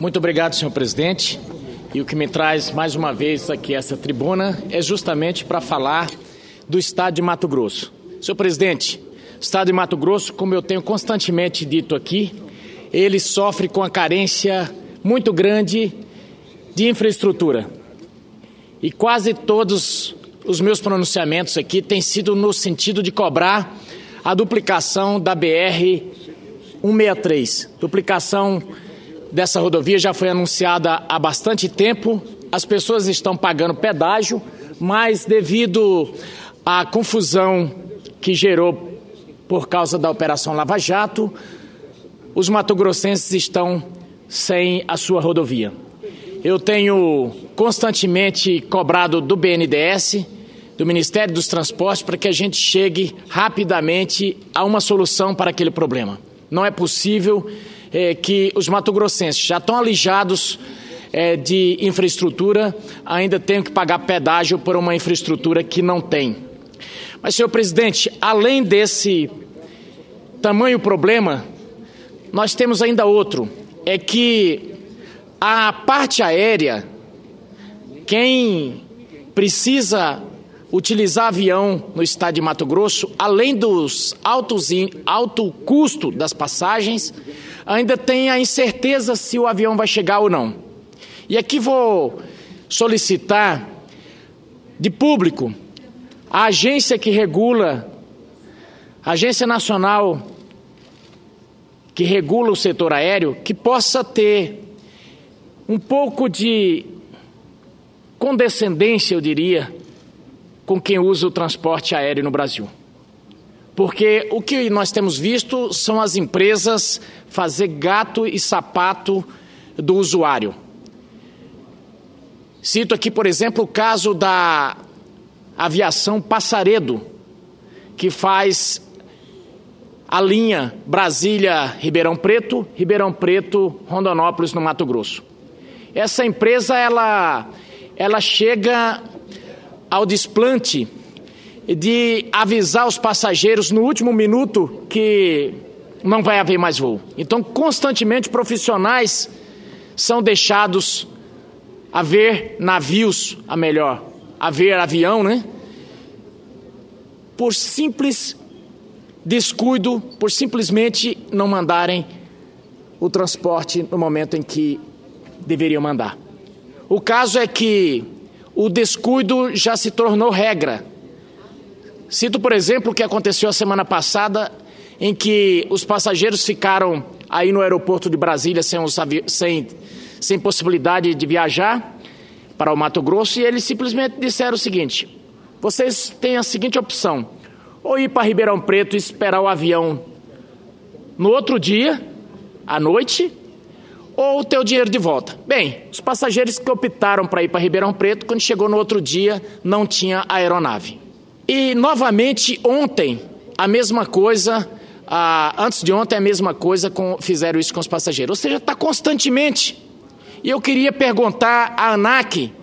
Muito obrigado, senhor presidente. E o que me traz mais uma vez aqui a essa tribuna é justamente para falar do Estado de Mato Grosso. Senhor presidente, o Estado de Mato Grosso, como eu tenho constantemente dito aqui, ele sofre com a carência muito grande de infraestrutura. E quase todos os meus pronunciamentos aqui têm sido no sentido de cobrar a duplicação da BR-163. Duplicação dessa rodovia já foi anunciada há bastante tempo, as pessoas estão pagando pedágio, mas devido à confusão que gerou por causa da Operação Lava Jato, os matogrossenses estão sem a sua rodovia. Eu tenho constantemente cobrado do BNDES, do Ministério dos Transportes, para que a gente chegue rapidamente a uma solução para aquele problema. Não é possível que os matogrossenses já estão alijados de infraestrutura, ainda tenham que pagar pedágio por uma infraestrutura que não tem. Mas, senhor presidente, além desse tamanho problema, nós temos ainda outro, é que a parte aérea, quem precisa utilizar avião no estado de Mato Grosso, além dos alto custo das passagens, ainda tem a incerteza se o avião vai chegar ou não. E aqui vou solicitar de público a agência que regula, a Agência Nacional que regula o setor aéreo, que possa ter um pouco de condescendência, eu diria, com quem usa o transporte aéreo no Brasil. Porque o que nós temos visto são as empresas fazer gato e sapato do usuário. Cito aqui, por exemplo, o caso da aviação Passaredo, que faz a linha Brasília-Ribeirão Preto, Ribeirão Preto-Rondonópolis, no Mato Grosso. Essa empresa, ela chega ao desplante de avisar os passageiros no último minuto que não vai haver mais voo. Então, constantemente, profissionais são deixados a ver navios, a ver avião, né? Por simples descuido, por simplesmente não mandarem o transporte no momento em que deveriam mandar. O caso é que o descuido já se tornou regra. Cito, por exemplo, o que aconteceu a semana passada, em que os passageiros ficaram aí no aeroporto de Brasília sem possibilidade de viajar para o Mato Grosso, e eles simplesmente disseram o seguinte: vocês têm a seguinte opção, ou ir para Ribeirão Preto e esperar o avião no outro dia, à noite, ou ter o dinheiro de volta. Bem, os passageiros que optaram para ir para Ribeirão Preto, quando chegou no outro dia, não tinha aeronave. E, novamente, ontem, a mesma coisa, antes de ontem, a mesma coisa, fizeram isso com os passageiros. Ou seja, está constantemente. E eu queria perguntar à ANAC,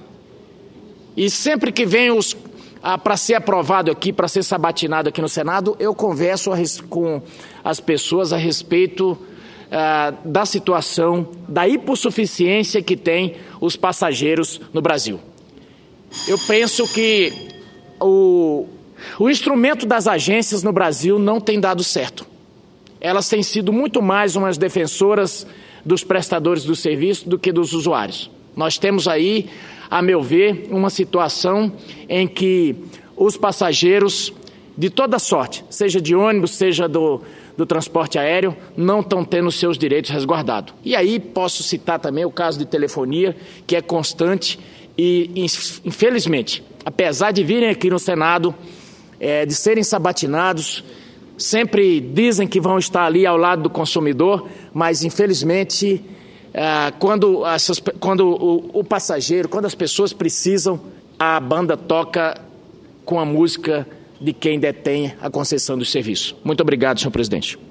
e sempre que vem para ser aprovado aqui, para ser sabatinado aqui no Senado, eu converso com as pessoas a respeito da situação, da hipossuficiência que tem os passageiros no Brasil. Eu penso que o instrumento das agências no Brasil não tem dado certo. Elas têm sido muito mais umas defensoras dos prestadores do serviço do que dos usuários. Nós temos aí, a meu ver, uma situação em que os passageiros de toda sorte, seja de ônibus, seja do transporte aéreo, não estão tendo seus direitos resguardados. E aí posso citar também o caso de telefonia, que é constante e, infelizmente, apesar de virem aqui no Senado, de serem sabatinados, sempre dizem que vão estar ali ao lado do consumidor, mas, infelizmente, quando o passageiro, quando as pessoas precisam, a banda toca com a música de quem detém a concessão do serviço. Muito obrigado, senhor presidente.